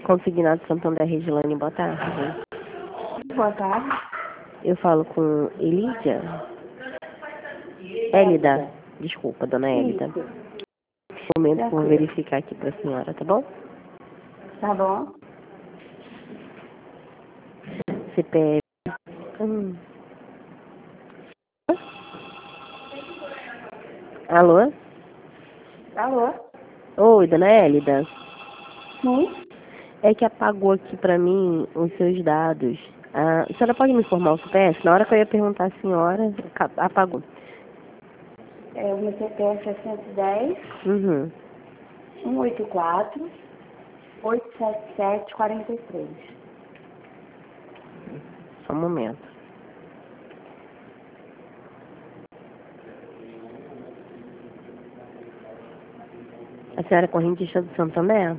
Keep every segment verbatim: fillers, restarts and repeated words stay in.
Consignado Santander Regilane, boa tarde. Boa tarde. Eu falo com Elídia? Élida. Desculpa, dona Élida. Isso. Um momento que eu vou verificar aqui para a senhora, tá bom? Tá bom. C P F. Hum. Alô? Alô? Oi, dona Élida. Sim? É que apagou aqui pra mim os seus dados. Ah, a senhora pode me informar o C P F? Na hora que eu ia perguntar à senhora, apagou. É, o meu C P F é cento e dez, Uhum. cento e oitenta e quatro, oitocentos e setenta e sete, quarenta e três. Só um momento. A senhora é correntista do Santander?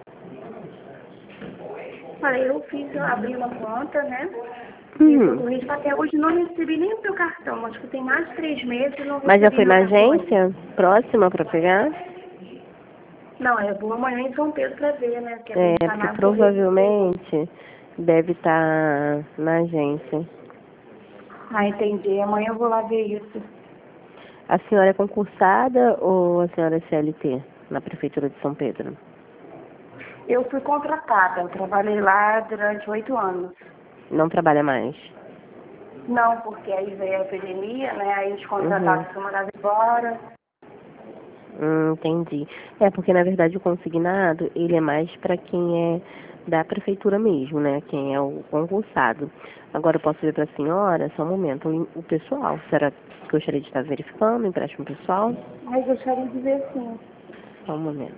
Falei, eu fiz, eu abri uma conta, né? Fiz o Uhum. corrente, até hoje não recebi nem o meu cartão. Acho que tem mais de três meses e não recebi. Mas já foi meu na cartão ainda. agência próxima para pegar? Não, eu vou amanhã em São Pedro pra ver, né? Que É, tá porque na provavelmente deve estar na agência. Ah, entendi. Amanhã eu vou lá ver isso. A senhora é concursada ou a senhora é C L T na Prefeitura de São Pedro? Eu fui contratada, eu trabalhei lá durante oito anos. Não trabalha mais? Não, porque aí veio a epidemia, né? Aí os contratados Uhum. foram mandados embora. Hum, entendi. É porque na verdade o consignado ele é mais para quem é da prefeitura mesmo, né? Quem é o concursado. Agora eu posso ver para a senhora, só um momento, o, o pessoal. Será que gostaria de estar verificando o empréstimo pessoal? Mas gostaria de ver sim. Só um momento.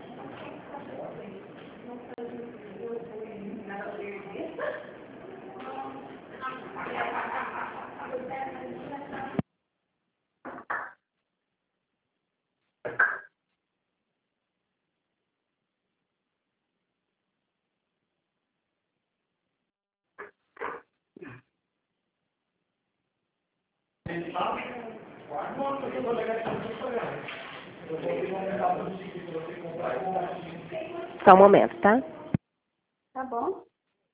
Só um momento, tá? Tá bom?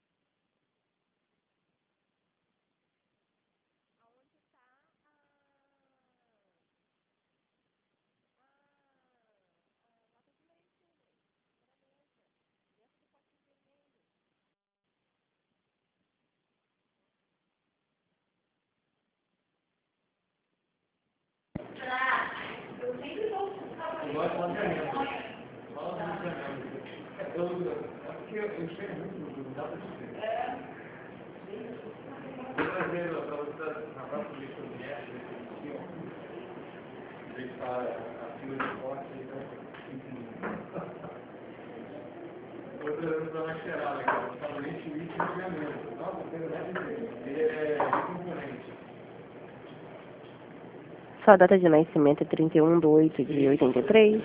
Sua data de nascimento é trinta e um de oito de oitenta e três.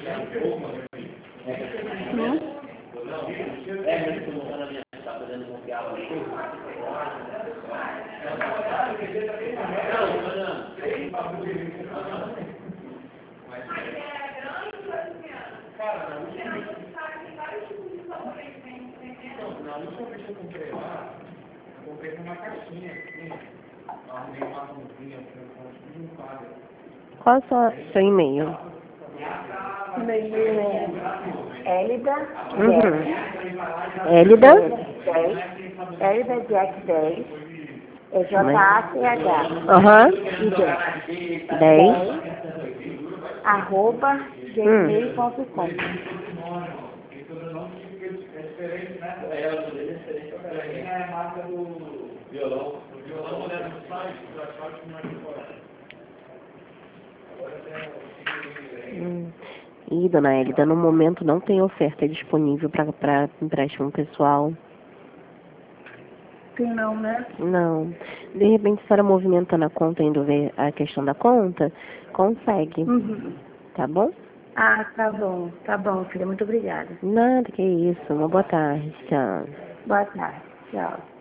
Sim. Na última vez que eu comprei lá, eu comprei numa caixinha assim, arrumei uma mãozinha com um quadro. Qual é o seu, seu e-mail? Meu e-mail é Élida Uhum. Élida? dez, Élida Jack dez, é J A C H. Aham. E Jack. dez. Arroba Hum. gmail ponto com. É a marca do violão. O violão, olhando no site, eu achava que não era fora. Hum. Ih, dona Élida, no momento não tem oferta disponível para empréstimo pessoal. Tem não, né? Não. De repente, se a senhora movimentando a conta, indo ver a questão da conta, consegue. Uhum. Tá bom? Ah, tá bom. Tá bom, filha. Muito obrigada. Nada, que isso. Uma boa tarde. Tchau. Boa tarde. Tchau.